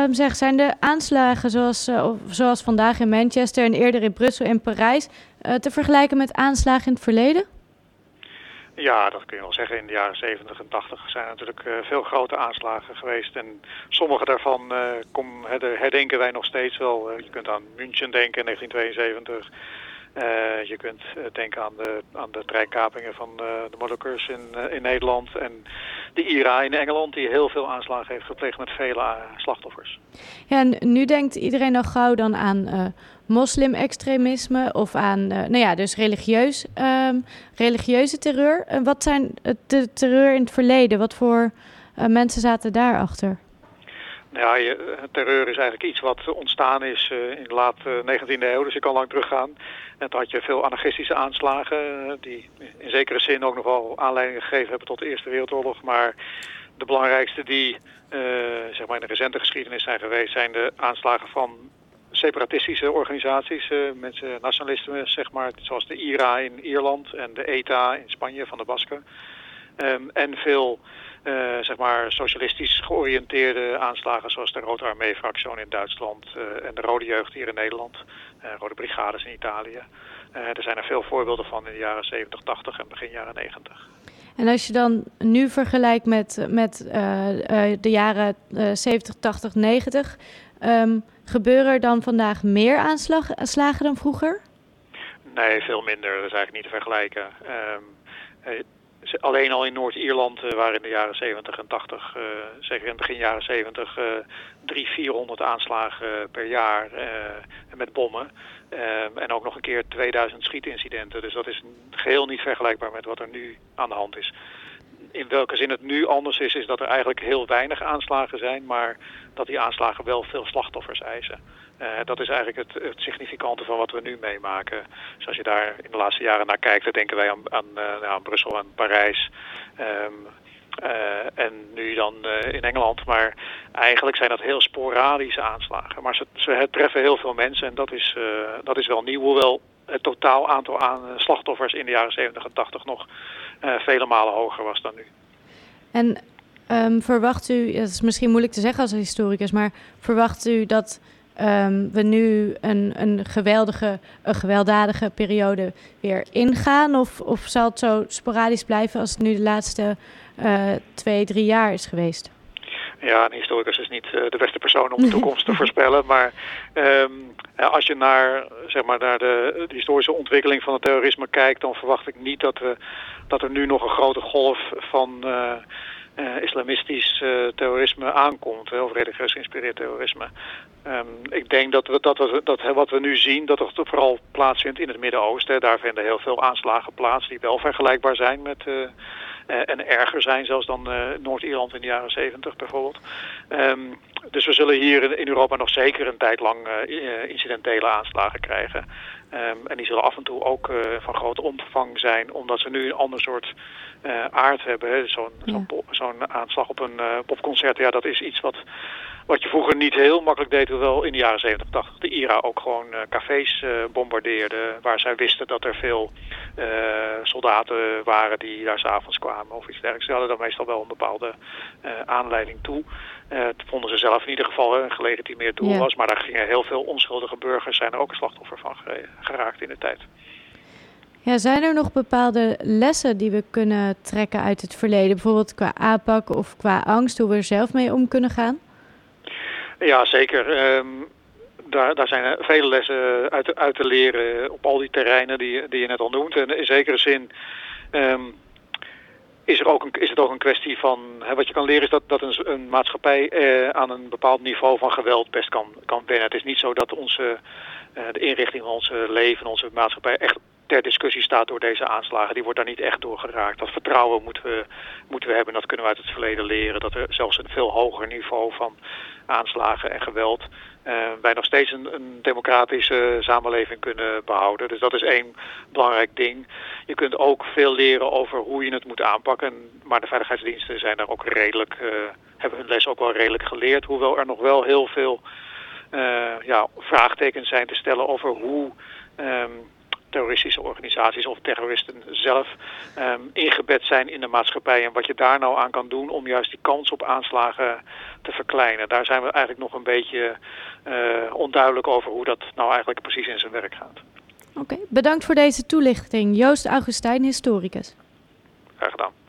zijn de aanslagen zoals vandaag in Manchester en eerder in Brussel en Parijs te vergelijken met aanslagen in het verleden? Ja, dat kun je wel zeggen. In de jaren 70 en 80 zijn er natuurlijk veel grote aanslagen geweest. En sommige daarvan herdenken wij nog steeds wel. Je kunt aan München denken in 1972. Je kunt denken aan de treinkapingen van de Molukkers in Nederland. En de IRA in Engeland, die heel veel aanslagen heeft gepleegd met vele slachtoffers. Ja, en nu denkt iedereen al gauw dan aan moslim-extremisme of aan dus religieuze terreur. Wat zijn de terreur in het verleden? Wat voor mensen zaten daarachter? Nou ja, terreur is eigenlijk iets wat ontstaan is in de laat 19e eeuw, dus je kan lang teruggaan. En toen had je veel anarchistische aanslagen, die in zekere zin ook nog wel aanleiding gegeven hebben tot de Eerste Wereldoorlog. Maar de belangrijkste die in de recente geschiedenis zijn geweest, zijn de aanslagen van separatistische organisaties, nationalisten, zoals de IRA in Ierland en de ETA in Spanje van de Basken. En veel socialistisch georiënteerde aanslagen zoals de Rode Armee-fractie in Duitsland en de Rode Jeugd hier in Nederland, Rode Brigades in Italië. Er zijn er veel voorbeelden van in de jaren 70, 80 en begin jaren 90. En als je dan nu vergelijkt met de jaren 70, 80, 90, gebeuren er dan vandaag meer aanslagen dan vroeger? Nee, veel minder. Dat is eigenlijk niet te vergelijken. Alleen al in Noord-Ierland waren in de jaren 70 en 80, zeker in het begin jaren 70, 300-400 aanslagen per jaar met bommen. En ook nog een keer 2000 schietincidenten. Dus dat is geheel niet vergelijkbaar met wat er nu aan de hand is. In welke zin het nu anders is dat er eigenlijk heel weinig aanslagen zijn, maar dat die aanslagen wel veel slachtoffers eisen. Dat is eigenlijk het significante van wat we nu meemaken. Dus als je daar in de laatste jaren naar kijkt, dan denken wij aan Brussel en Parijs. En nu dan in Engeland. Maar eigenlijk zijn dat heel sporadische aanslagen. Maar ze treffen heel veel mensen en dat is wel nieuw. Hoewel het totaal aantal slachtoffers in de jaren 70 en 80 nog vele malen hoger was dan nu. En verwacht u, het is misschien moeilijk te zeggen als historicus, maar verwacht u dat we nu een gewelddadige periode weer ingaan? Of zal het zo sporadisch blijven als het nu de laatste 2-3 jaar is geweest? Ja, een historicus is niet de beste persoon om de toekomst te voorspellen. Maar als je naar de historische ontwikkeling van het terrorisme kijkt, dan verwacht ik niet dat er nu nog een grote golf van islamistisch terrorisme aankomt, of religieus geïnspireerd terrorisme. Ik denk dat wat we nu zien, dat het vooral plaatsvindt in het Midden-Oosten. Daar vinden heel veel aanslagen plaats die wel vergelijkbaar zijn met en erger zijn zelfs dan Noord-Ierland in de jaren 70 bijvoorbeeld. Dus we zullen hier in Europa nog zeker een tijd lang incidentele aanslagen krijgen. En die zullen af en toe ook van grote omvang zijn, omdat ze nu een ander soort aard hebben. Zo'n aanslag op een popconcert, ja, dat is iets wat je vroeger niet heel makkelijk deed, hoewel in de jaren 70, 80 de IRA ook gewoon cafés bombardeerde, waar zij wisten dat er veel soldaten waren die daar 's avonds kwamen of iets dergelijks. Ze hadden dan meestal wel een bepaalde aanleiding toe. Dat vonden ze zelf in ieder geval een gelegitimeerd doel was, maar daar gingen heel veel onschuldige burgers zijn er ook een slachtoffer van geraakt in de tijd. Ja, zijn er nog bepaalde lessen die we kunnen trekken uit het verleden? Bijvoorbeeld qua aanpak of qua angst, hoe we er zelf mee om kunnen gaan? Ja, zeker. Daar zijn vele lessen uit te leren op al die terreinen die je net al noemt. En in zekere zin is het ook een kwestie van, wat je kan leren is dat een maatschappij aan een bepaald niveau van geweld best kan wennen. Het is niet zo dat de inrichting van ons leven, onze maatschappij echt ter discussie staat door deze aanslagen. Die wordt daar niet echt door geraakt. Dat vertrouwen moeten we hebben. Dat kunnen we uit het verleden leren. Dat er zelfs een veel hoger niveau van aanslagen en geweld wij nog steeds een democratische samenleving kunnen behouden. Dus dat is één belangrijk ding. Je kunt ook veel leren over hoe je het moet aanpakken. Maar de veiligheidsdiensten zijn daar ook hebben hun les ook wel redelijk geleerd. Hoewel er nog wel heel veel vraagtekens zijn te stellen over hoe terroristische organisaties of terroristen zelf ingebed zijn in de maatschappij en wat je daar nou aan kan doen om juist die kans op aanslagen te verkleinen. Daar zijn we eigenlijk nog een beetje onduidelijk over hoe dat nou eigenlijk precies in zijn werk gaat. Oké, bedankt voor deze toelichting. Joost Augustijn, historicus. Graag gedaan.